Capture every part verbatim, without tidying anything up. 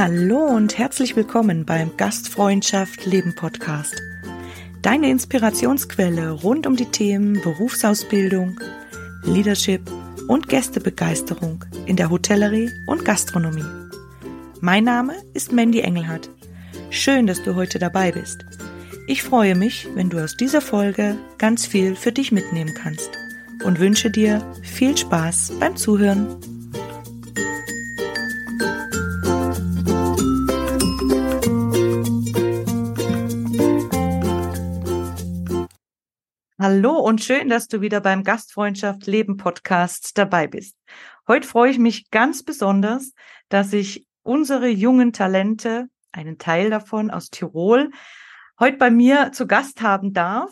Hallo und herzlich willkommen beim Gastfreundschaft Leben Podcast. Deine Inspirationsquelle rund um die Themen Berufsausbildung, Leadership und Gästebegeisterung in der Hotellerie und Gastronomie. Mein Name ist Mandy Engelhardt. Schön, dass du heute dabei bist. Ich freue mich, wenn du aus dieser Folge ganz viel für dich mitnehmen kannst und wünsche dir viel Spaß beim Zuhören. Hallo und schön, dass du wieder beim Gastfreundschaft Leben Podcast dabei bist. Heute freue ich mich ganz besonders, dass ich unsere jungen Talente, einen Teil davon aus Tirol, heute bei mir zu Gast haben darf.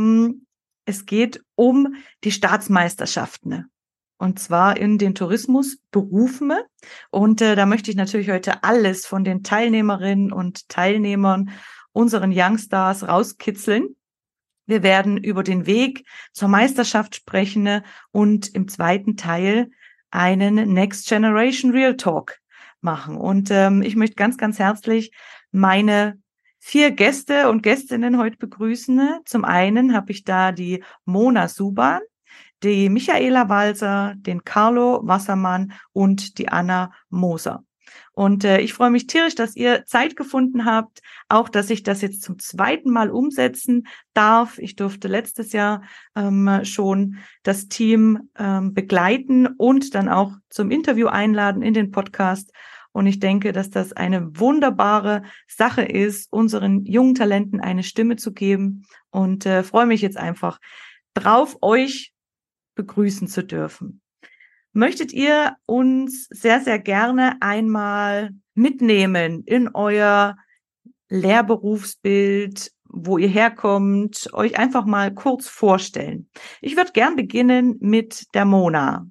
Es geht um die Staatsmeisterschaften, und zwar in den Tourismusberufen. Und äh, da möchte ich natürlich heute alles von den Teilnehmerinnen und Teilnehmern, unseren Youngstars, rauskitzeln. Wir werden über den Weg zur Meisterschaft sprechen und im zweiten Teil einen Next Generation Real Talk machen. Und ähm, ich möchte ganz, ganz herzlich meine vier Gäste und Gästinnen heute begrüßen. Zum einen habe ich da die Mona Suban, die Michaela Walser, den Carlo Wassermann und die Anna Moser. Und äh, ich freue mich tierisch, dass ihr Zeit gefunden habt, auch dass ich das jetzt zum zweiten Mal umsetzen darf. Ich durfte letztes Jahr ähm, schon das Team ähm, begleiten und dann auch zum Interview einladen in den Podcast. Und ich denke, dass das eine wunderbare Sache ist, unseren jungen Talenten eine Stimme zu geben. Und äh, freue mich jetzt einfach drauf, euch begrüßen zu dürfen. Möchtet ihr uns sehr, sehr gerne einmal mitnehmen in euer Lehrberufsbild, wo ihr herkommt, euch einfach mal kurz vorstellen? Ich würde gern beginnen mit der Mona.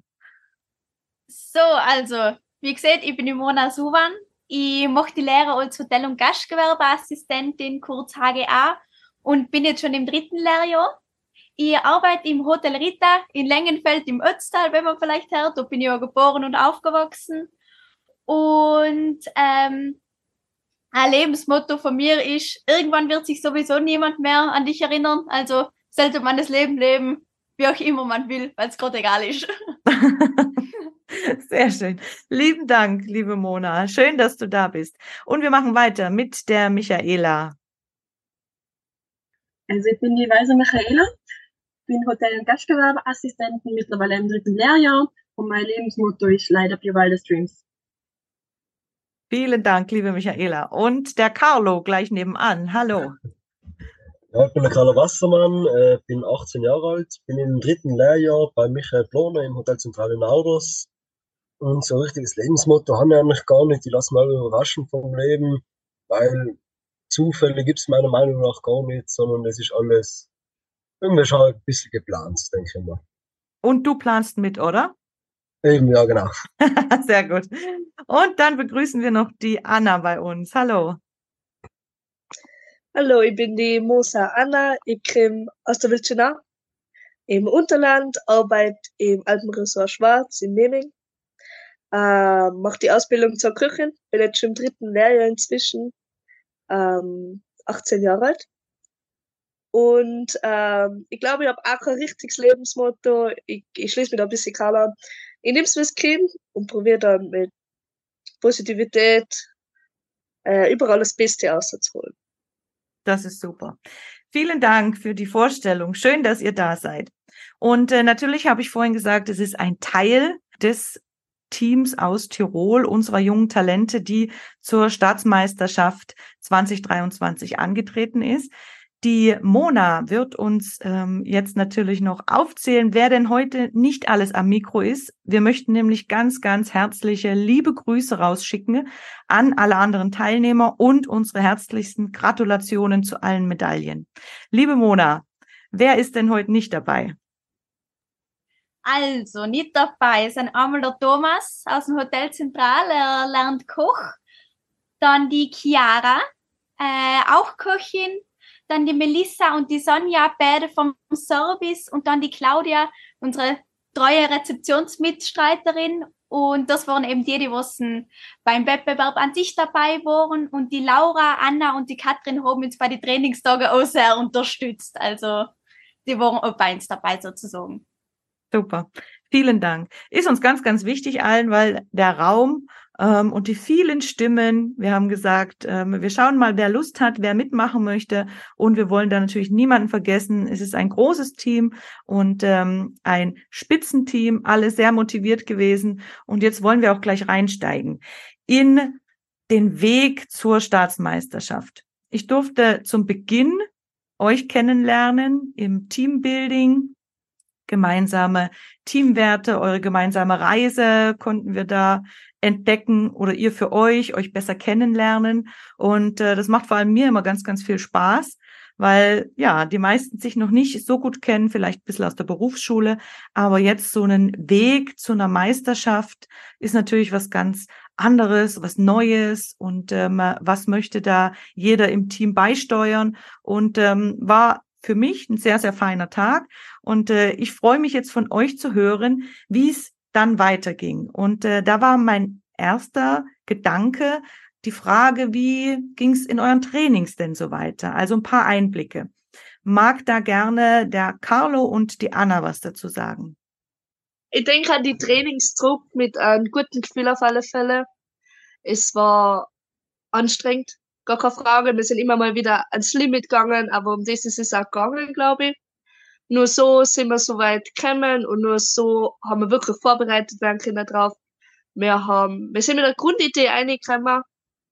So, also, wie gesagt, ich bin die Mona Suban. Ich mache die Lehre als Hotel- und Gastgewerbeassistentin, kurz H G A, und bin jetzt schon im dritten Lehrjahr. Ich arbeite im Hotel Rita in Längenfeld im Ötztal, wenn man vielleicht hört. Da bin ich ja geboren und aufgewachsen. Und ähm, ein Lebensmotto von mir ist, irgendwann wird sich sowieso niemand mehr an dich erinnern. Also sollte man das Leben leben, wie auch immer man will, weil es gerade egal ist. Sehr schön. Lieben Dank, liebe Mona. Schön, dass du da bist. Und wir machen weiter mit der Michaela. Also ich bin die Walser Michaela, bin Hotel- und Gastgewerbeassistentin, mittlerweile im dritten Lehrjahr, und mein Lebensmotto ist Light up your wildest dreams. Vielen Dank, liebe Michaela. Und der Carlo gleich nebenan. Hallo. Ja, ich bin der Carlo Wassermann, äh, bin achtzehn Jahre alt, bin im dritten Lehrjahr bei Michael Plohner im Hotel Zentrale Nauders. Und so ein richtiges Lebensmotto haben wir eigentlich gar nicht. Ich lasse mich mal überraschen vom Leben, weil Zufälle gibt es meiner Meinung nach gar nicht, sondern es ist alles irgendwie schon ein bisschen geplant, denke ich mal. Und du planst mit, oder? Eben, ja, genau. Sehr gut. Und dann begrüßen wir noch die Anna bei uns. Hallo. Hallo, ich bin die Mosa Anna. Ich komme aus der Wildschenau im Unterland, arbeite im Alpenresort Schwarz in Meming, äh, mache die Ausbildung zur Köchin, bin jetzt schon im dritten Lehrjahr inzwischen, ähm, achtzehn Jahre alt. Und ähm, ich glaube, ich habe auch kein richtiges Lebensmotto. Ich, ich schließe mich da ein bisschen Karl an. Ich nehme es, wie es kommt, und probiere dann mit Positivität äh, überall das Beste rauszuholen. Das ist super. Vielen Dank für die Vorstellung. Schön, dass ihr da seid. Und äh, natürlich habe ich vorhin gesagt, es ist ein Teil des Teams aus Tirol, unserer jungen Talente, die zur Staatsmeisterschaft zwanzig dreiundzwanzig angetreten ist. Die Mona wird uns ähm, jetzt natürlich noch aufzählen, wer denn heute nicht alles am Mikro ist. Wir möchten nämlich ganz, ganz herzliche, liebe Grüße rausschicken an alle anderen Teilnehmer und unsere herzlichsten Gratulationen zu allen Medaillen. Liebe Mona, wer ist denn heute nicht dabei? Also, nicht dabei sind einmal der Thomas aus dem Hotel Zentral, er lernt Koch. Dann die Chiara, äh, auch Köchin. Dann die Melissa und die Sonja, beide vom Service. Und dann die Claudia, unsere treue Rezeptionsmitstreiterin. Und das waren eben die, die wissen, beim Wettbewerb an sich dabei waren. Und die Laura, Anna und die Katrin haben uns bei den Trainingstagen auch sehr unterstützt. Also die waren auch bei uns dabei sozusagen. Super. Vielen Dank. Ist uns ganz, ganz wichtig allen, weil der Raum ähm, und die vielen Stimmen, wir haben gesagt, ähm, wir schauen mal, wer Lust hat, wer mitmachen möchte, und wir wollen da natürlich niemanden vergessen. Es ist ein großes Team und ähm, ein Spitzenteam, alle sehr motiviert gewesen, und jetzt wollen wir auch gleich reinsteigen in den Weg zur Staatsmeisterschaft. Ich durfte zum Beginn euch kennenlernen im Teambuilding, gemeinsame Teamwerte, eure gemeinsame Reise konnten wir da entdecken oder ihr für euch, euch besser kennenlernen. Und äh, das macht vor allem mir immer ganz, ganz viel Spaß, weil ja, die meisten sich noch nicht so gut kennen, vielleicht ein bisschen aus der Berufsschule, aber jetzt so einen Weg zu einer Meisterschaft ist natürlich was ganz anderes, was Neues, und ähm, was möchte da jeder im Team beisteuern, und ähm, war für mich ein sehr, sehr feiner Tag, und äh, ich freue mich jetzt von euch zu hören, wie es dann weiterging. Und äh, da war mein erster Gedanke die Frage, wie ging es in euren Trainings denn so weiter? Also ein paar Einblicke. Mag da gerne der Carlo und die Anna was dazu sagen? Ich denke an die Trainingstruppe mit einem guten Gefühl auf alle Fälle. Es war anstrengend, gar keine Frage. Wir sind immer mal wieder ans Limit gegangen, aber um das ist es auch gegangen, glaube ich. Nur so sind wir so weit gekommen und nur so haben wir wirklich vorbereitet werden können drauf. Wir haben, wir sind mit der Grundidee reingekommen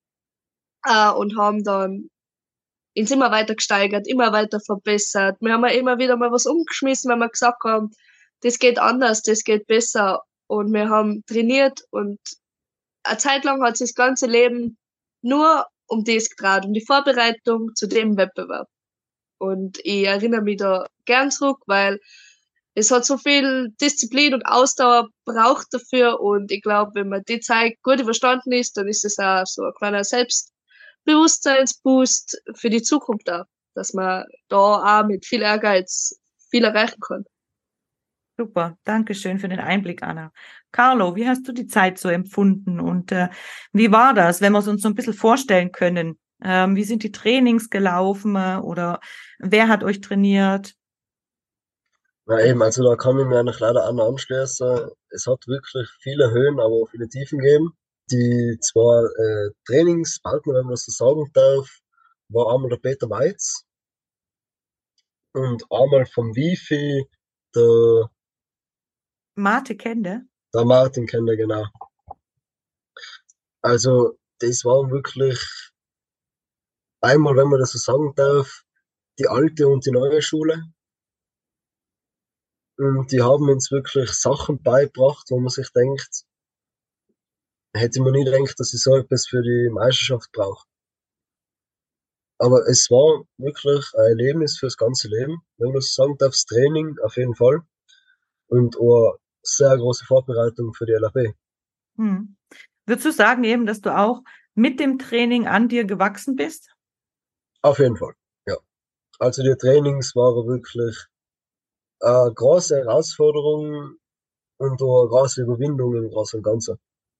äh, und haben dann uns immer weiter gesteigert, immer weiter verbessert. Wir haben ja immer wieder mal was umgeschmissen, wenn wir gesagt haben, das geht anders, das geht besser. Und wir haben trainiert, und eine Zeit lang hat sich das ganze Leben nur um das gedreht, um die Vorbereitung zu dem Wettbewerb. Und ich erinnere mich da gern zurück, weil es hat so viel Disziplin und Ausdauer braucht dafür, und ich glaube, wenn man die Zeit gut überstanden ist, dann ist es auch so ein kleiner Selbstbewusstseinsboost für die Zukunft da, dass man da auch mit viel Ehrgeiz viel erreichen kann. Super, danke schön für den Einblick, Anna. Carlo, wie hast du die Zeit so empfunden, und äh, wie war das, wenn wir es uns so ein bisschen vorstellen können? Ähm, wie sind die Trainings gelaufen, äh, oder wer hat euch trainiert? Ja, eben, also da kann ich mir noch leider Anna anschließen. Es hat wirklich viele Höhen, aber auch viele Tiefen gegeben. Die zwei äh, Trainingspartner, wenn man das so sagen darf, war einmal der Peter Weitz und einmal vom Wifi der, Mate Kende? der Martin Kender, genau. Also das war wirklich einmal, wenn man das so sagen darf, die alte und die neue Schule. Und die haben uns wirklich Sachen beigebracht, wo man sich denkt, hätte man nie gedacht, dass ich so etwas für die Meisterschaft brauche. Aber es war wirklich ein Erlebnis fürs ganze Leben, wenn man das so sagen darf. Das Training auf jeden Fall. Und auch eine sehr große Vorbereitung für die L A B. Hm. Würdest du sagen eben, dass du auch mit dem Training an dir gewachsen bist? Auf jeden Fall, ja. Also die Trainings waren wirklich eine große Herausforderung und auch eine große Überwindung im Großen und Ganzen.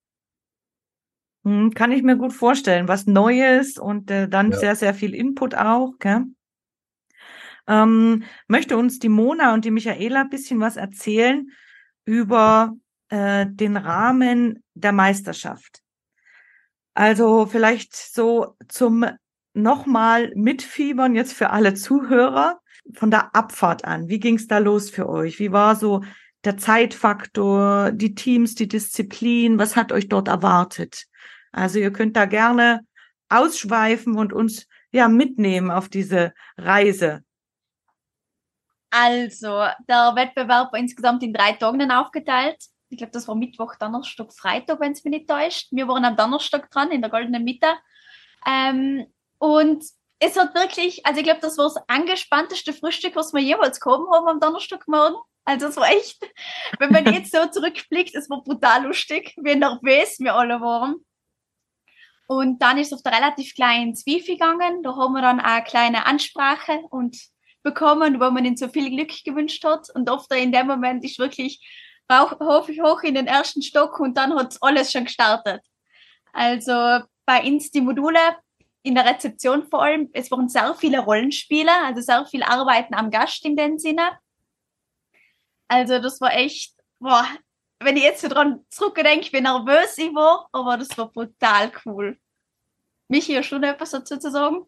Hm, kann ich mir gut vorstellen, was Neues, und äh, dann Ja. sehr, sehr viel Input auch, gell? Ähm, möchte uns die Mona und die Michaela ein bisschen was erzählen über äh, den Rahmen der Meisterschaft. Also vielleicht so zum nochmal mitfiebern jetzt für alle Zuhörer von der Abfahrt an. Wie ging es da los für euch? Wie war so der Zeitfaktor, die Teams, die Disziplin? Was hat euch dort erwartet? Also ihr könnt da gerne ausschweifen und uns ja mitnehmen auf diese Reise. Also, der Wettbewerb war insgesamt in drei Tagen dann aufgeteilt. Ich glaube, das war Mittwoch, Donnerstag, Freitag, wenn es mich nicht täuscht. Wir waren am Donnerstag dran, in der Goldenen Mitte. Ähm, und es hat wirklich, also ich glaube, das war das angespannteste Frühstück, was wir jeweils gehabt haben am Donnerstagmorgen. Also es war echt, wenn man jetzt so zurückblickt, es war brutal lustig, wie nervös wir alle waren. Und dann ist es auf der relativ kleinen Zwiebel gegangen. Da haben wir dann auch eine kleine Ansprache und bekommen, wo man ihnen so viel Glück gewünscht hat. Und oft in dem Moment ist wirklich rauf, hoch, hoch in den ersten Stock und dann hat alles schon gestartet. Also bei uns die Module, in der Rezeption vor allem, es waren sehr viele Rollenspiele, also sehr viel Arbeiten am Gast in dem Sinne. Also das war echt, boah, wenn ich jetzt so dran zurückdenke, wie nervös ich war, aber das war brutal cool. Michi, hast du noch etwas dazu zu sagen?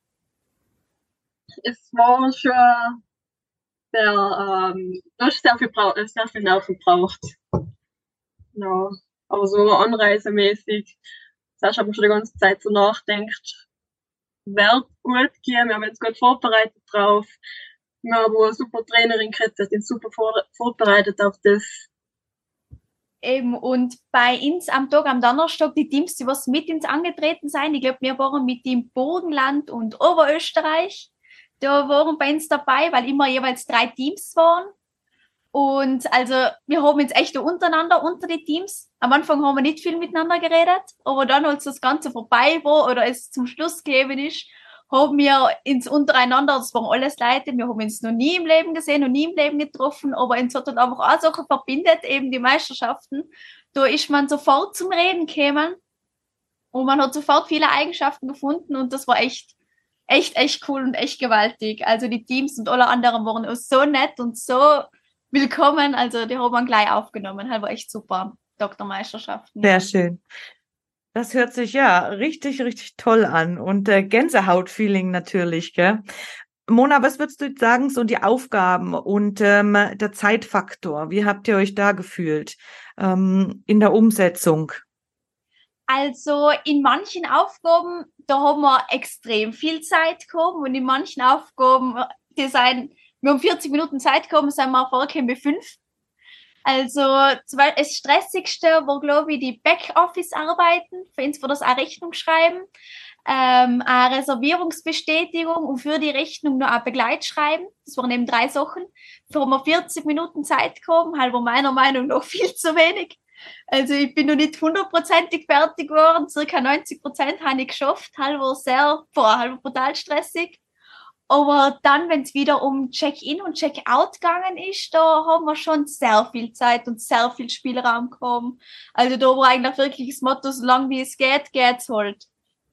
Es war schon sehr, ähm, du hast sehr viel, brau- sehr viel Nerven gebraucht. Ja, aber so anreisemäßig, das hast du schon die ganze Zeit so nachdenkt, wird gut gehen, wir haben jetzt gut vorbereitet drauf. Wir haben eine super Trainerin gekriegt, wir sind super vor, vorbereitet auf das. Eben, und bei uns am Tag, am Donnerstag, die Teams, die was mit uns angetreten sind, ich glaube, wir waren mit dem Burgenland und Oberösterreich, da waren bei uns dabei, weil immer jeweils drei Teams waren. Und also, wir haben uns echt untereinander, unter die Teams. Am Anfang haben wir nicht viel miteinander geredet, aber dann, als das Ganze vorbei war oder es zum Schluss gegeben ist, haben wir uns untereinander, das waren alles Leute, wir haben uns noch nie im Leben gesehen, noch nie im Leben getroffen, aber uns hat dann einfach auch Sachen verbindet, eben die Meisterschaften. Da ist man sofort zum Reden gekommen und man hat sofort viele Eigenschaften gefunden und das war echt, echt, echt cool und echt gewaltig. Also die Teams und alle anderen waren auch so nett und so willkommen, also die haben wir gleich aufgenommen, das war echt super, Doktormeisterschaften. Sehr schön. Das hört sich ja richtig, richtig toll an und äh, Gänsehaut-Feeling natürlich, gell? Mona, was würdest du sagen, so die Aufgaben und ähm, der Zeitfaktor? Wie habt ihr euch da gefühlt ähm, in der Umsetzung? Also in manchen Aufgaben, da haben wir extrem viel Zeit gehabt und in manchen Aufgaben, die sind, wir haben vierzig Minuten Zeit gehabt, sind wir vorgekommen bei fünf. Also das Stressigste war, glaube ich, die Backoffice-Arbeiten. Für uns war das auch Rechnung schreiben, ähm, eine Reservierungsbestätigung und für die Rechnung noch ein Begleitschreiben. Das waren eben drei Sachen. Da haben wir vierzig Minuten Zeit gehabt, halt war meiner Meinung nach viel zu wenig. Also ich bin noch nicht hundertprozentig fertig geworden, circa neunzig Prozent habe ich geschafft, halt war sehr, boah, halt war brutal stressig. Aber dann, wenn es wieder um Check-in und Check-out gegangen ist, da haben wir schon sehr viel Zeit und sehr viel Spielraum bekommen. Also da war eigentlich wirklich das Motto, so lange wie es geht, geht's halt.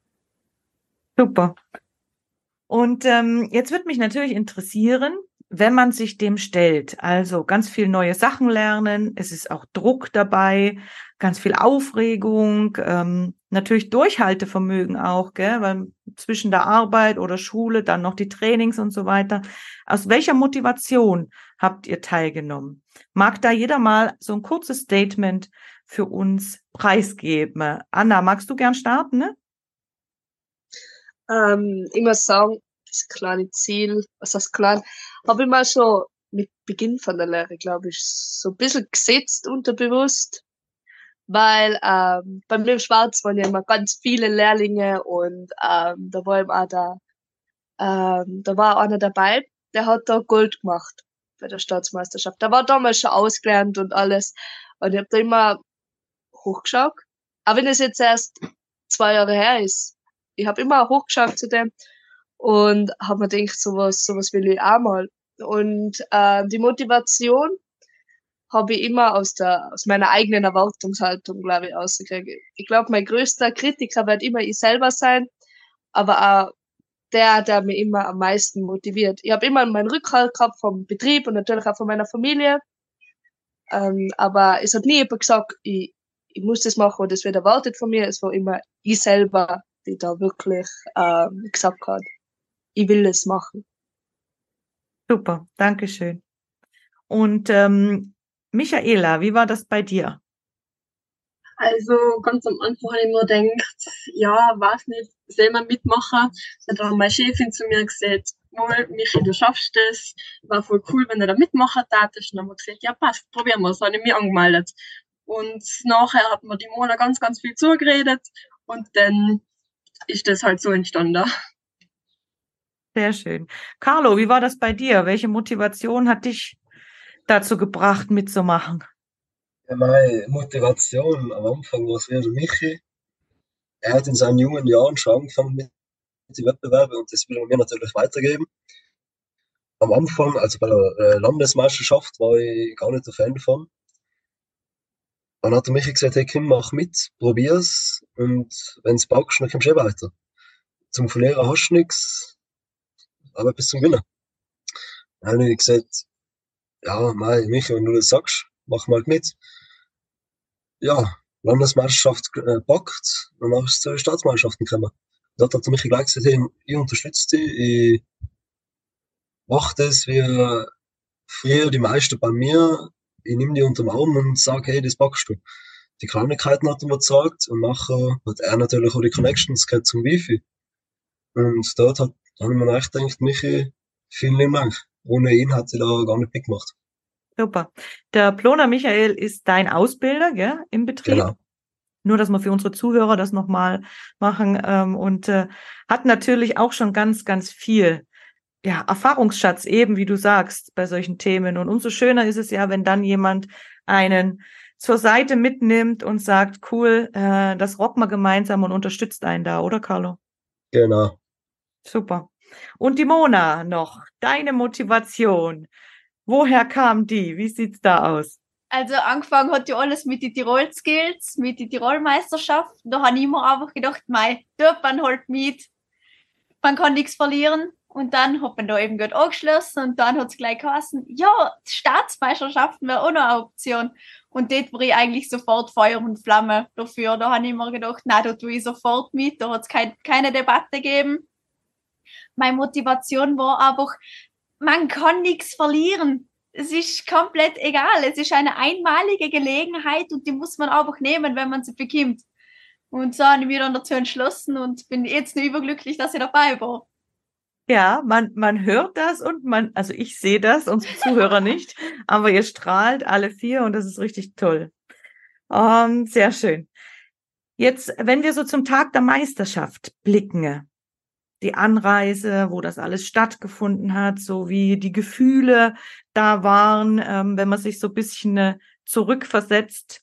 Super. Und ähm, jetzt wird mich natürlich interessieren, wenn man sich dem stellt, also ganz viel neue Sachen lernen, es ist auch Druck dabei, ganz viel Aufregung, ähm, natürlich Durchhaltevermögen auch, gell, weil zwischen der Arbeit oder Schule dann noch die Trainings und so weiter. Aus welcher Motivation habt ihr teilgenommen? Mag da jeder mal so ein kurzes Statement für uns preisgeben? Anna, magst du gern starten, ne? Ähm, ich muss sagen, das kleine Ziel, was heißt klein, habe ich mal schon mit Beginn von der Lehre, glaube ich, so ein bisschen gesetzt, unterbewusst, weil ähm, bei mir im Schwarz waren ja immer ganz viele Lehrlinge und ähm, da war eben auch da, ähm, da war einer dabei, der hat da Gold gemacht bei der Staatsmeisterschaft. Der war damals schon ausgelernt und alles und ich habe da immer hochgeschaut, auch wenn es jetzt erst zwei Jahre her ist. Ich habe immer hochgeschaut zu dem und habe mir gedacht, sowas, sowas will ich auch mal. Und äh, die Motivation habe ich immer aus der aus meiner eigenen Erwartungshaltung, glaube ich, ausgekriegt. Ich glaube, mein größter Kritiker wird immer ich selber sein, aber auch der, der mich immer am meisten motiviert. Ich habe immer meinen Rückhalt gehabt vom Betrieb und natürlich auch von meiner Familie, ähm, aber es hat nie jemand gesagt, ich, ich muss das machen und das wird erwartet von mir. Es war immer ich selber, die da wirklich ähm, gesagt hat, ich will es machen. Super, Dankeschön. Und ähm, Michaela, wie war das bei dir? Also ganz am Anfang habe ich mir gedacht, ja, weiß nicht, soll man mitmachen? Dann hat meine Chefin zu mir gesagt, wohl, Michi, du schaffst das, war voll cool, wenn du da mitmachen darfst. Und dann haben wir gesagt, ja passt, probieren wir es, habe ich mich angemeldet. Und nachher hat mir die Mona ganz, ganz viel zugeredet und dann ist das halt so entstanden. Sehr schön. Carlo, wie war das bei dir? Welche Motivation hat dich dazu gebracht, mitzumachen? Ja, meine Motivation am Anfang war es wieder der Michi. Er hat in seinen jungen Jahren schon angefangen mit den Wettbewerben und das will er mir natürlich weitergeben. Am Anfang, also bei der äh, Landesmeisterschaft, war ich gar nicht der Fan davon. Dann hat der Michi gesagt, hey Kim, mach mit, probier's und wenn's packst, dann kommst du eh weiter. Zum Verlieren hast du nichts, aber bis zum Gewinnen. Dann habe ich gesagt, ja, mei, Michi, wenn du das sagst, mach mal mit. Ja, Landesmeisterschaft äh, packt, danach ist es zu den Staatsmeisterschaften gekommen. Dort hat der Michi gleich gesagt, hey, ich unterstütze dich, ich mache das wie früher die meisten bei mir, ich nehme die unter den Arm und sage, hey, das packst du. Die Kleinigkeiten hat er mir gezeigt und nachher hat er natürlich auch die Connections gehabt zum Wifi. Und dort hat, da habe ich mir echt gedacht, Michi, vielen lieben Dank. Ohne ihn hätte ich da gar nicht mitgemacht. Super. Der Ploner Michael ist dein Ausbilder, gell, im Betrieb. Genau. Nur, dass wir für unsere Zuhörer das nochmal machen. Ähm, und äh, hat natürlich auch schon ganz, ganz viel ja, Erfahrungsschatz, eben wie du sagst, bei solchen Themen. Und umso schöner ist es ja, wenn dann jemand einen zur Seite mitnimmt und sagt, cool, äh, das rocken wir gemeinsam und unterstützt einen da, oder Carlo? Genau. Super. Und die Mona noch, deine Motivation. Woher kam die? Wie sieht's da aus? Also angefangen hat ja alles mit den Tirol-Skills, mit der Tirol-Meisterschaft. Da habe ich immer einfach gedacht, mei, dort man halt mit, man kann nichts verlieren. Und dann hat man da eben gut angeschlossen und dann hat es gleich geheißen, ja, Staatsmeisterschaften wäre auch noch eine Option. Und dort war ich eigentlich sofort Feuer und Flamme dafür. Da habe ich mir gedacht, nein, da tue ich sofort mit, da hat es kein, keine Debatte gegeben. Meine Motivation war einfach, man kann nichts verlieren. Es ist komplett egal. Es ist eine einmalige Gelegenheit und die muss man einfach nehmen, wenn man sie bekommt. Und so habe ich mich dann dazu entschlossen und bin jetzt nur überglücklich, dass ich dabei war. Ja, man, man hört das und man, also ich sehe das, unsere Zuhörer nicht, aber ihr strahlt alle vier und das ist richtig toll. Um, sehr schön. Jetzt, wenn wir so zum Tag der Meisterschaft blicken, die Anreise, wo das alles stattgefunden hat, so wie die Gefühle da waren, ähm, wenn man sich so ein bisschen äh, zurückversetzt,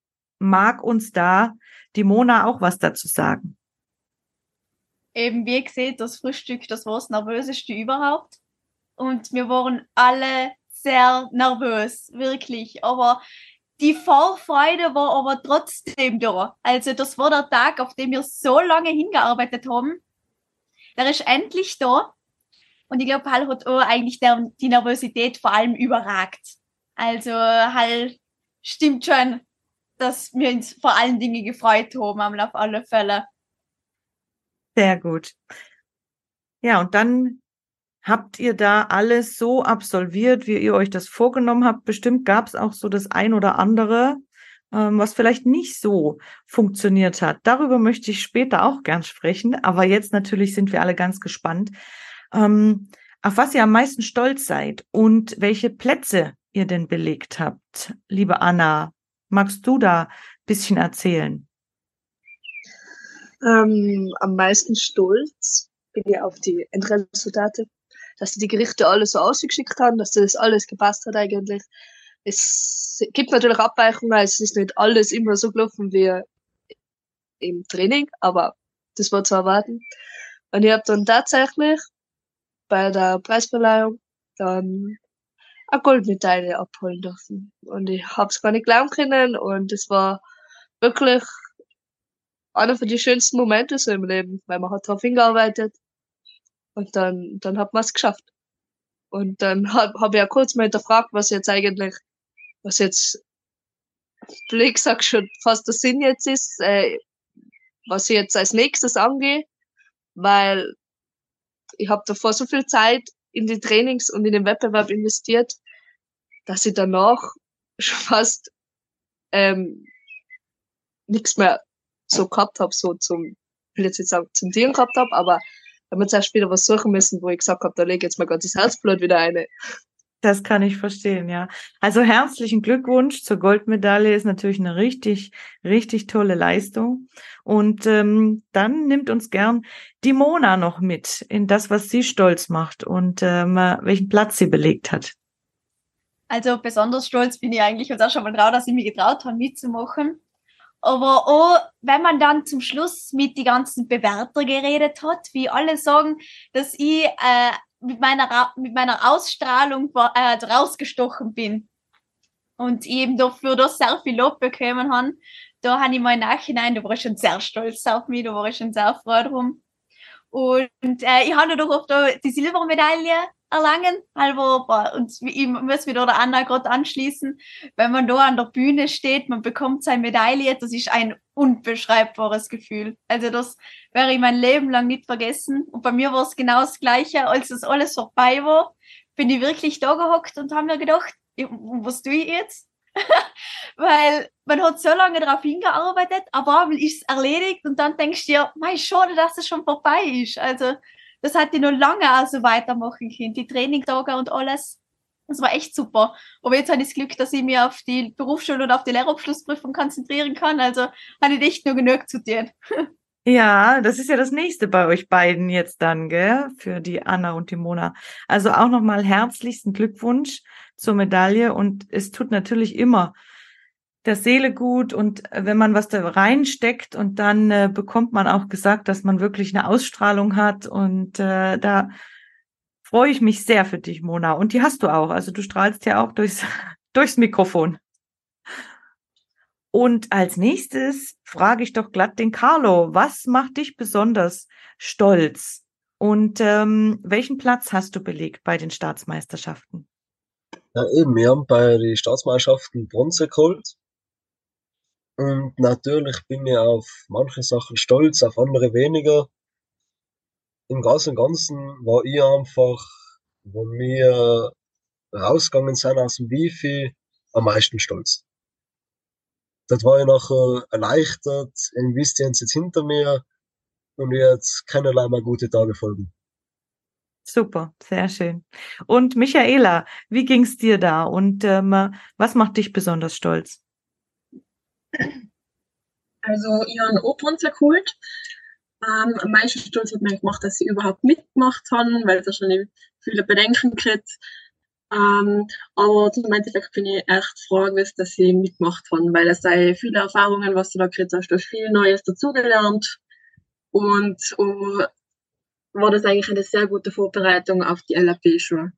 mag uns da die Mona auch was dazu sagen? Eben, wie gesagt, das Frühstück, das war das Nervöseste überhaupt. Und wir waren alle sehr nervös, wirklich. Aber die Vorfreude war aber trotzdem da. Also das war der Tag, auf den wir so lange hingearbeitet haben. Der ist endlich da. Und ich glaube, Hall hat auch eigentlich der, die Nervosität vor allem überragt. Also Hall stimmt schon, dass wir uns vor allen Dingen gefreut haben, auf alle Fälle. Sehr gut. Ja, und dann habt ihr da alles so absolviert, wie ihr euch das vorgenommen habt. Bestimmt gab es auch so das ein oder andere, ähm, was vielleicht nicht so funktioniert hat. Darüber möchte ich später auch gern sprechen. Aber jetzt natürlich sind wir alle ganz gespannt, ähm, auf was ihr am meisten stolz seid und welche Plätze ihr denn belegt habt. Liebe Anna, magst du da ein bisschen erzählen? Ähm, am meisten stolz bin ich auf die Endresultate, dass die Gerichte alles so ausgeschickt haben, dass das alles gepasst hat eigentlich. Es gibt natürlich Abweichungen, es ist nicht alles immer so gelaufen wie im Training, aber das war zu erwarten. Und ich habe dann tatsächlich bei der Preisverleihung dann eine Goldmedaille abholen dürfen. Und ich habe es gar nicht glauben können und es war wirklich einer von den schönsten Momente so im Leben, weil man hat darauf hingearbeitet und dann, dann hat man es geschafft. Und dann habe hab ich ja kurz mal hinterfragt, was jetzt eigentlich, was jetzt, blöd gesagt, schon fast der Sinn jetzt ist, äh, was ich jetzt als nächstes angehe, weil ich habe davor so viel Zeit in die Trainings und in den Wettbewerb investiert, dass ich danach schon fast ähm, nichts mehr so gehabt habe, so zum, ich will jetzt nicht sagen, zum Tieren gehabt habe, aber wenn wir zuerst wieder was suchen müssen, wo ich gesagt habe, da lege ich jetzt mein ganzes Herzblut wieder eine. Das kann ich verstehen, ja. Also herzlichen Glückwunsch zur Goldmedaille, ist natürlich eine richtig, richtig tolle Leistung. Und ähm, dann nimmt uns gern die Mona noch mit in das, was sie stolz macht und ähm, welchen Platz sie belegt hat. Also besonders stolz bin ich eigentlich jetzt auch schon mal drauf, dass ich mich getraut habe, mitzumachen. Aber auch, wenn man dann zum Schluss mit die ganzen Bewerter geredet hat, wie alle sagen, dass ich äh, mit meiner mit meiner Ausstrahlung äh, rausgestochen bin. und ich eben dafür da sehr viel Lob bekommen habe. Da habe ich mal im Nachhinein, da war ich schon sehr stolz auf mich, da war ich schon sehr froh drum. Und äh, ich habe doch oft die Silbermedaille erlangen, also, und ich muss mich da der Anna gerade anschließen, wenn man da an der Bühne steht, man bekommt seine Medaille, das ist ein unbeschreibbares Gefühl. Also das werde ich mein Leben lang nicht vergessen. Und bei mir war es genau das Gleiche, als das alles vorbei war, bin ich wirklich da gehockt und habe mir gedacht, was tue ich jetzt? Weil man hat so lange darauf hingearbeitet, aber einmal ist es erledigt und dann denkst du dir, mei, schade, dass es schon vorbei ist. Also das hätte ich noch lange auch so weitermachen können, die Trainingtage und alles. Das war echt super. Aber jetzt habe ich das Glück, dass ich mich auf die Berufsschule und auf die Lehrabschlussprüfung konzentrieren kann. Also habe ich echt nur genug zu tun. Ja, das ist ja das nächste bei euch beiden jetzt dann, gell, für die Anna und die Mona. Also auch nochmal herzlichsten Glückwunsch zur Medaille und es tut natürlich immer der Seele gut und wenn man was da reinsteckt und dann äh, bekommt man auch gesagt, dass man wirklich eine Ausstrahlung hat und äh, da freue ich mich sehr für dich, Mona. Und die hast du auch, also du strahlst ja auch durchs, durchs Mikrofon. Und als nächstes frage ich doch glatt den Carlo, was macht dich besonders stolz und ähm, welchen Platz hast du belegt bei den Staatsmeisterschaften? Ja, eben, wir haben bei den Staatsmeisterschaften Bronze geholt. Und natürlich bin ich auf manche Sachen stolz, auf andere weniger. Im Großen und Ganzen war ich einfach, wo wir rausgegangen sind aus dem Wifi, am meisten stolz. Dort war ich nachher erleichtert, ich wisst, die haben es jetzt hinter mir und jetzt keinerlei mehr gute Tage folgen. Super, sehr schön. Und Michaela, wie ging's dir da und ähm, was macht dich besonders stolz? Also, ich habe auch Bronze geholt. Ähm, am meisten stolz hat mir gemacht, dass sie überhaupt mitgemacht haben, weil da schon viele Bedenken gekriegt. Ähm, aber im Endeffekt bin ich echt froh gewesen, dass sie mitgemacht haben, weil es sei viele Erfahrungen, was du da gekriegt hast, du hast viel Neues dazugelernt und uh, war das eigentlich eine sehr gute Vorbereitung auf die L A P-Schule.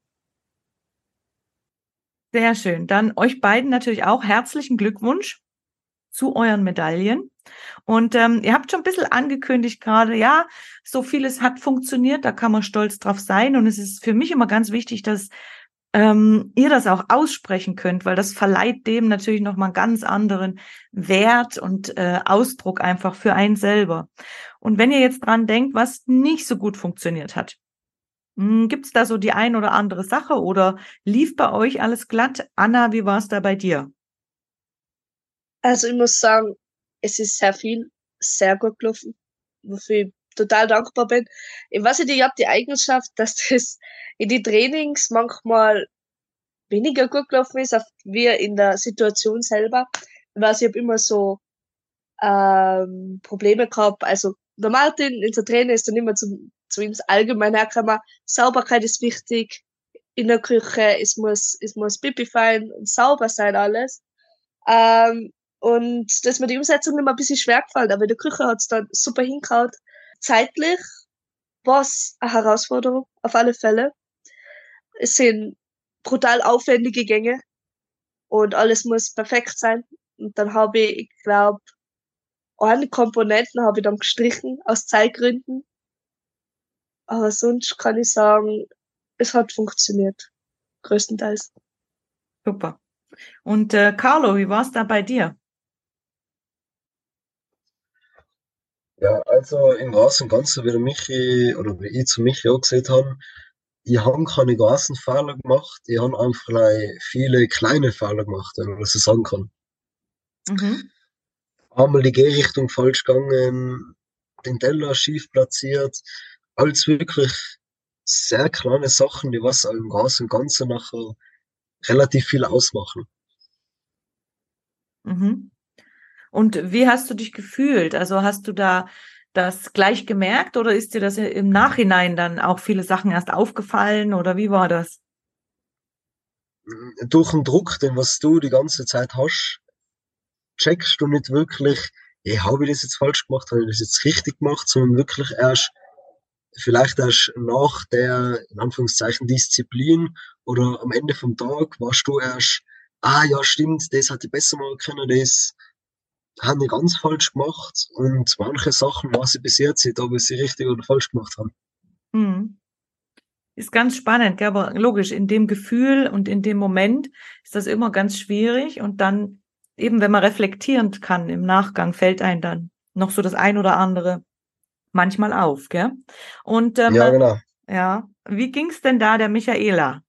Sehr schön. Dann euch beiden natürlich auch herzlichen Glückwunsch zu euren Medaillen. Und ähm, ihr habt schon ein bisschen angekündigt gerade, ja, so vieles hat funktioniert, da kann man stolz drauf sein. Und es ist für mich immer ganz wichtig, dass ähm, ihr das auch aussprechen könnt, weil das verleiht dem natürlich nochmal einen ganz anderen Wert und äh, Ausdruck einfach für einen selber. Und wenn ihr jetzt dran denkt, was nicht so gut funktioniert hat, gibt es da so die ein oder andere Sache oder lief bei euch alles glatt? Anna, wie war es da bei dir? Also ich muss sagen, es ist sehr viel, sehr gut gelaufen, wofür ich total dankbar bin. Ich weiß nicht, ich habe die Eigenschaft, dass das in die Trainings manchmal weniger gut gelaufen ist, wie in der Situation selber. Weil ich habe immer so ähm, Probleme gehabt. Also der Martin, unser Trainer, ist dann immer zu, zu uns allgemein hergekommen, Sauberkeit ist wichtig in der Küche, es muss, es muss pipi fein und sauber sein alles. Ähm, und das ist mir die Umsetzung immer ein bisschen schwer gefallen, aber in der Küche hat's dann super hingehauen. Zeitlich war es eine Herausforderung, auf alle Fälle. Es sind brutal aufwendige Gänge und alles muss perfekt sein. Und dann habe ich, ich glaube, eine Komponenten habe ich dann gestrichen, aus Zeitgründen. Aber sonst kann ich sagen, es hat funktioniert. Größtenteils. Super. Und äh, Carlo, wie war es da bei dir? Ja, also im Großen und Ganzen, wie der Michi oder wie ich zu Michi auch gesehen habe, ich habe keine großen Fehler gemacht, ich habe einfach like viele kleine Fehler gemacht, wenn man das so sagen kann. Mhm. Einmal die Gehrichtung falsch gegangen, den Teller schief platziert, alles wirklich sehr kleine Sachen, die was im Großen und Ganzen nachher relativ viel ausmachen. Mhm. Und wie hast du dich gefühlt? Also hast du da das gleich gemerkt oder ist dir das im Nachhinein dann auch viele Sachen erst aufgefallen oder wie war das? Durch den Druck, den was du die ganze Zeit hast, checkst du nicht wirklich, hey, habe ich das jetzt falsch gemacht, habe ich das jetzt richtig gemacht, sondern wirklich erst, vielleicht erst nach der, in Anführungszeichen, Disziplin oder am Ende vom Tag warst du erst ah ja, stimmt, das hätte ich besser machen können, das habe ich ganz falsch gemacht und manche Sachen weiß ich bis jetzt nicht, ob ich sie richtig oder falsch gemacht habe. Mhm. Ist ganz spannend, gell? Aber logisch, in dem Gefühl und in dem Moment ist das immer ganz schwierig und dann eben, wenn man reflektieren kann im Nachgang, fällt einem dann noch so das ein oder andere manchmal auf, gell? Und ähm, Ja, genau. ja, wie ging's denn da der Michaela?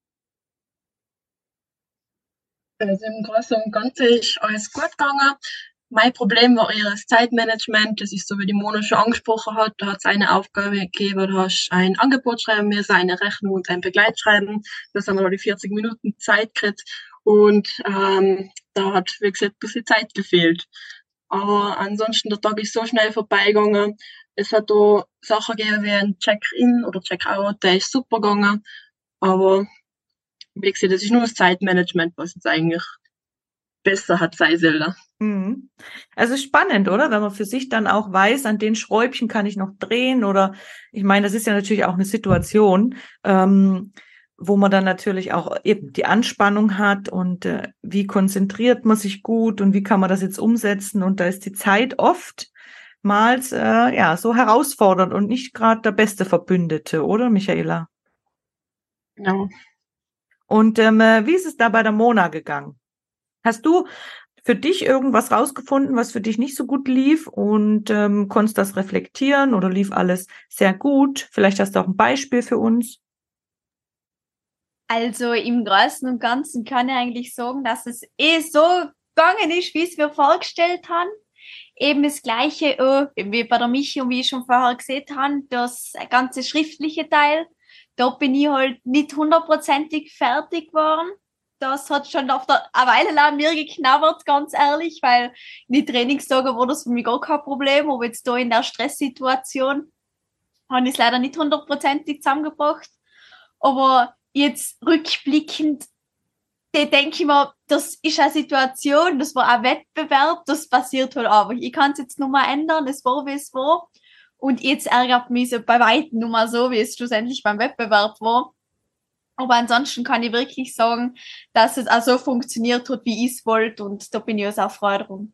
Also im Großen und Ganzen ist alles gut gegangen. Mein Problem war eher das Zeitmanagement. Das ist so, wie die Mona schon angesprochen hat. Da hat es eine Aufgabe gegeben, du hast ein Angebot schreiben müssen, eine Rechnung und ein Begleitschreiben. Das haben wir noch die vierzig Minuten Zeit gekriegt. Und ähm, da hat, wie gesagt, ein bisschen Zeit gefehlt. Aber ansonsten, der Tag ist so schnell vorbeigegangen. Es hat da Sachen gegeben wie ein Check-in oder Check-out, der ist super gegangen. Aber wie gesagt, das ist nur das Zeitmanagement, was jetzt eigentlich besser hat sein sollen. Mhm. Also spannend, oder? Wenn man für sich dann auch weiß, an den Schräubchen kann ich noch drehen oder ich meine, das ist ja natürlich auch eine Situation, ähm, wo man dann natürlich auch eben die Anspannung hat und äh, wie konzentriert man sich gut und wie kann man das jetzt umsetzen und da ist die Zeit oftmals äh, ja so herausfordernd und nicht gerade der beste Verbündete, oder Michaela? Genau. Und ähm, äh, wie ist es da bei der Mona gegangen? Hast du für dich irgendwas rausgefunden, was für dich nicht so gut lief und ähm, konntest das reflektieren oder lief alles sehr gut? Vielleicht hast du auch ein Beispiel für uns. Also im Großen und Ganzen kann ich eigentlich sagen, dass es eh so gegangen ist, wie es mir vorgestellt haben. Eben das Gleiche äh, wie bei der Michi und wie ich schon vorher gesehen habe, das ganze schriftliche Teil, da bin ich halt nicht hundertprozentig fertig geworden. Das hat schon auf der eine Weile lang mir geknabbert, ganz ehrlich, weil in die Trainingstage war das für mich gar kein Problem, aber jetzt da in der Stresssituation habe ich es leider nicht hundertprozentig zusammengebracht. Aber jetzt rückblickend, da denke ich mir, das ist eine Situation, das war ein Wettbewerb, das passiert halt einfach. Ich kann es jetzt nur mal ändern, es war, wie es war. Und jetzt ärgert mich so bei weitem nur mal so, wie es schlussendlich beim Wettbewerb war. Aber ansonsten kann ich wirklich sagen, dass es auch so funktioniert hat, wie ich es wollte. Und da bin ich auch sehr froh drum.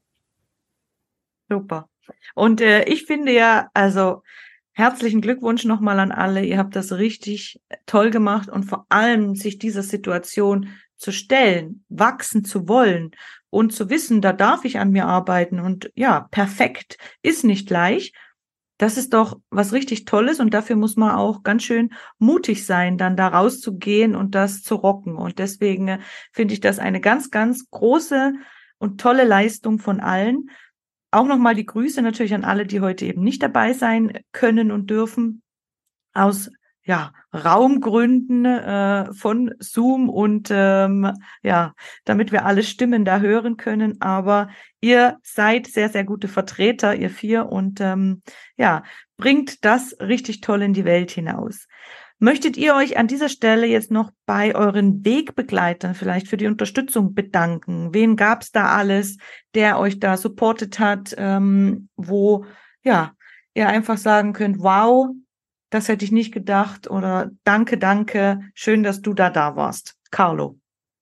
Super. Und äh, ich finde ja, also herzlichen Glückwunsch nochmal an alle. Ihr habt das richtig toll gemacht und vor allem sich dieser Situation zu stellen, wachsen zu wollen und zu wissen, da darf ich an mir arbeiten und ja, perfekt ist nicht gleich. Das ist doch was richtig Tolles und dafür muss man auch ganz schön mutig sein, dann da rauszugehen und das zu rocken. Und deswegen äh, finde ich das eine ganz, ganz große und tolle Leistung von allen. Auch nochmal die Grüße natürlich an alle, die heute eben nicht dabei sein können und dürfen, aus ja Raumgründen äh, von Zoom und ähm, ja, damit wir alle Stimmen da hören können. Aber ihr seid sehr, sehr gute Vertreter, ihr vier, und ähm, ja, bringt das richtig toll in die Welt hinaus. Möchtet ihr euch an dieser Stelle jetzt noch bei euren Wegbegleitern vielleicht für die Unterstützung bedanken? Wen gab's da alles, der euch da supportet hat, ähm, wo ja ihr einfach sagen könnt, wow, das hätte ich nicht gedacht oder danke, danke, schön, dass du da da warst. Carlo.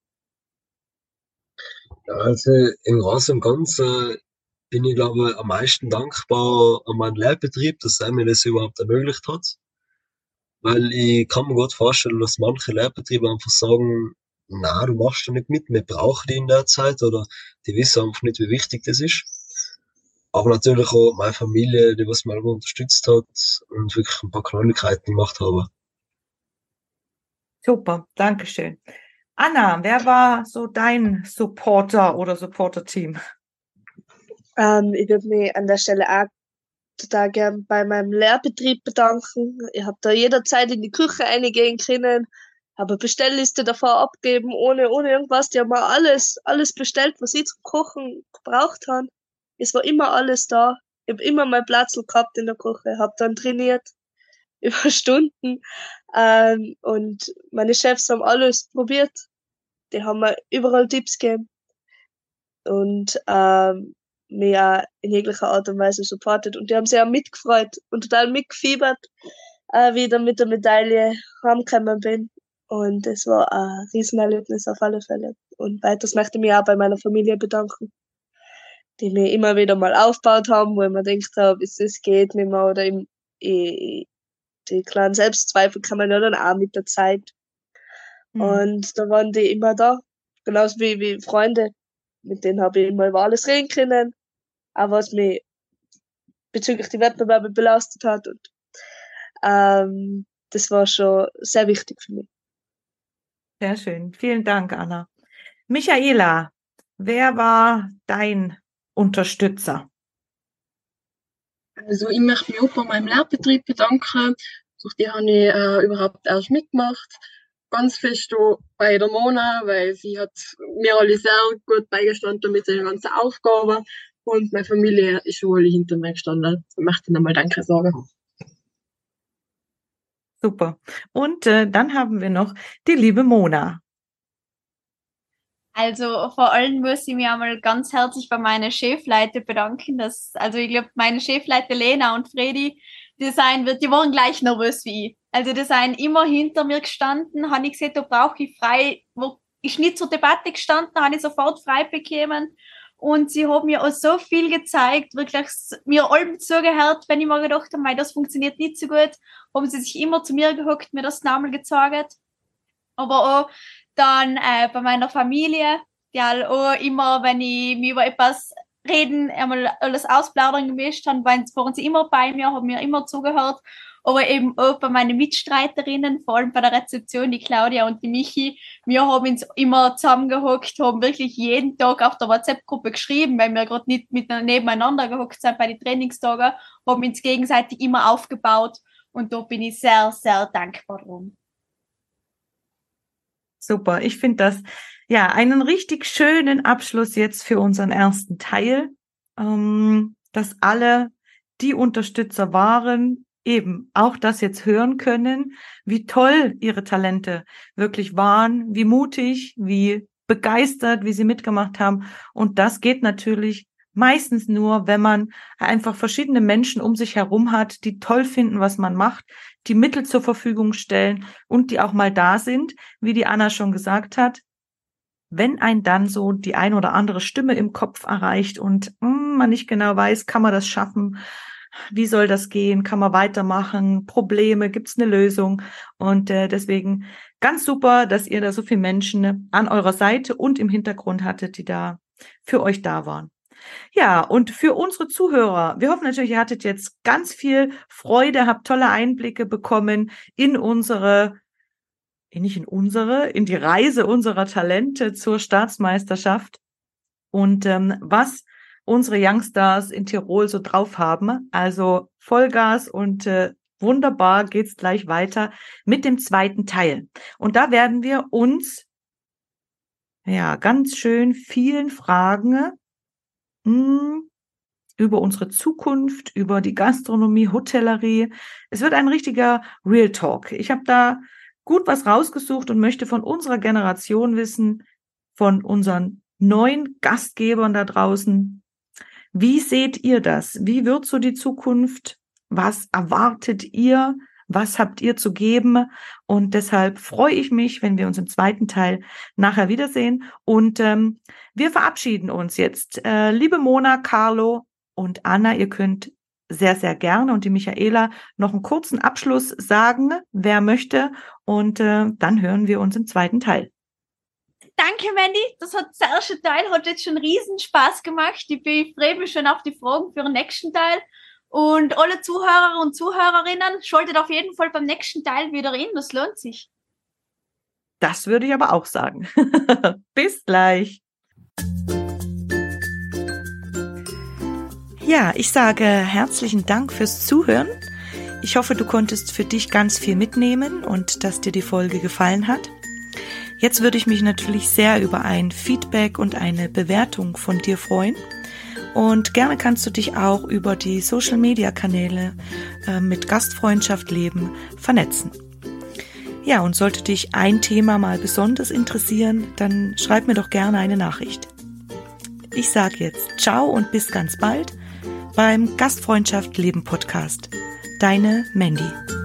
Ja, also im Großen und Ganzen bin ich, glaube ich, am meisten dankbar an meinen Lehrbetrieb, dass er mir das überhaupt ermöglicht hat. Weil ich kann mir gut vorstellen, dass manche Lehrbetriebe einfach sagen, na, du machst da nicht mit, wir brauchen die in der Zeit oder die wissen einfach nicht, wie wichtig das ist. Aber natürlich auch meine Familie, die was mich unterstützt hat und wirklich ein paar Kleinigkeiten gemacht habe. Super, Dankeschön. Anna, wer war so dein Supporter oder Supporter-Team? Ähm, ich würde mich an der Stelle auch total gern bei meinem Lehrbetrieb bedanken. Ich habe da jederzeit in die Küche reingehen können, habe eine Bestellliste davor abgeben, ohne, ohne irgendwas. Die haben mir alles, alles bestellt, was ich zum Kochen gebraucht habe. Es war immer alles da. Ich habe immer mein Platz gehabt in der Küche, habe dann trainiert über Stunden. Ähm, und meine Chefs haben alles probiert. Die haben mir überall Tipps gegeben. Und ähm, mich auch in jeglicher Art und Weise supportet. Und die haben sich auch mitgefreut und total mitgefiebert, äh, wie ich dann mit der Medaille heimgekommen bin. Und es war ein Riesenerlebnis auf alle Fälle. Und weiters möchte ich mich auch bei meiner Familie bedanken, die mir immer wieder mal aufgebaut haben, wo ich mir gedacht habe, es, es geht nicht mehr. Oder im, ich, die kleinen Selbstzweifel kommen ja dann auch mit der Zeit. Mhm. Und da waren die immer da. Genauso wie, wie Freunde. Mit denen habe ich immer über alles reden können. Auch was mich bezüglich die Wettbewerbe belastet hat. Und ähm, das war schon sehr wichtig für mich. Sehr schön. Vielen Dank, Anna. Michaela, wer war dein Unterstützer? Also ich möchte mich auch bei meinem Lehrbetrieb bedanken. Durch die habe ich äh, überhaupt erst mitgemacht. Ganz fest auch bei der Mona, weil sie hat mir alle sehr gut beigestanden mit den ganzen Aufgaben. Und meine Familie ist schon alle hinter mir gestanden. Ich möchte nochmal Danke sagen. Super. Und äh, dann haben wir noch die liebe Mona. Also vor allem muss ich mich einmal ganz herzlich bei meinen Chefleuten bedanken. Dass, also ich glaube, meine Chefleute Lena und Fredi, die, sein, die waren gleich nervös wie ich. Also die sind immer hinter mir gestanden, habe ich gesagt, da brauche ich frei, wo ich nicht zur Debatte gestanden, habe ich sofort frei bekommen. Und sie haben mir auch so viel gezeigt, wirklich mir allem zugehört, wenn ich mir gedacht habe, das funktioniert nicht so gut, haben sie sich immer zu mir gehockt, mir das nochmal gezeigt. Aber auch dann äh, bei meiner Familie, die halt auch immer, wenn ich mich über etwas reden, einmal alles ausplaudern gemischt haben, waren sie immer bei mir, haben mir immer zugehört. Aber eben auch bei meinen Mitstreiterinnen, vor allem bei der Rezeption, die Claudia und die Michi, wir haben uns immer zusammengehockt, haben wirklich jeden Tag auf der WhatsApp-Gruppe geschrieben, weil wir gerade nicht mit nebeneinander gehockt sind bei den Trainingstagen, haben uns gegenseitig immer aufgebaut und da bin ich sehr, sehr dankbar drum. Super, ich finde das ja einen richtig schönen Abschluss jetzt für unseren ersten Teil, ähm, dass alle, die Unterstützer waren, eben auch das jetzt hören können, wie toll ihre Talente wirklich waren, wie mutig, wie begeistert, wie sie mitgemacht haben. Und das geht natürlich meistens nur, wenn man einfach verschiedene Menschen um sich herum hat, die toll finden, was man macht, die Mittel zur Verfügung stellen und die auch mal da sind, wie die Anna schon gesagt hat. Wenn ein dann so die ein oder andere Stimme im Kopf erreicht und mh, man nicht genau weiß, kann man das schaffen, wie soll das gehen, kann man weitermachen, Probleme, gibt es eine Lösung? Und äh, deswegen ganz super, dass ihr da so viele Menschen an eurer Seite und im Hintergrund hattet, die da für euch da waren. Ja, und für unsere Zuhörer, wir hoffen natürlich, ihr hattet jetzt ganz viel Freude, habt tolle Einblicke bekommen in unsere, nicht in unsere, in die Reise unserer Talente zur Staatsmeisterschaft und ähm, was unsere Youngstars in Tirol so drauf haben. Also Vollgas und äh, wunderbar geht's gleich weiter mit dem zweiten Teil. Und da werden wir uns ja ganz schön vielen Fragen mh, über unsere Zukunft, über die Gastronomie, Hotellerie. Es wird ein richtiger Real Talk. Ich habe da gut was rausgesucht und möchte von unserer Generation wissen, von unseren neuen Gastgebern da draußen. Wie seht ihr das? Wie wird so die Zukunft? Was erwartet ihr? Was habt ihr zu geben? Und deshalb freue ich mich, wenn wir uns im zweiten Teil nachher wiedersehen. Und ähm, wir verabschieden uns jetzt. Äh, liebe Mona, Carlo und Anna, ihr könnt sehr, sehr gerne und die Michaela noch einen kurzen Abschluss sagen, wer möchte. Und äh, dann hören wir uns im zweiten Teil. Danke, Mandy. Das hat der erste Teil hat jetzt schon riesen Spaß gemacht. Ich freue mich schon auf die Fragen für den nächsten Teil. Und alle Zuhörer und Zuhörerinnen, schaltet auf jeden Fall beim nächsten Teil wieder rein. Das lohnt sich. Das würde ich aber auch sagen. Bis gleich. Ja, ich sage herzlichen Dank fürs Zuhören. Ich hoffe, du konntest für dich ganz viel mitnehmen und dass dir die Folge gefallen hat. Jetzt würde ich mich natürlich sehr über ein Feedback und eine Bewertung von dir freuen. Und gerne kannst du dich auch über die Social-Media-Kanäle äh, mit Gastfreundschaft leben vernetzen. Ja, und sollte dich ein Thema mal besonders interessieren, dann schreib mir doch gerne eine Nachricht. Ich sage jetzt ciao und bis ganz bald beim Gastfreundschaft leben Podcast. Deine Mandy.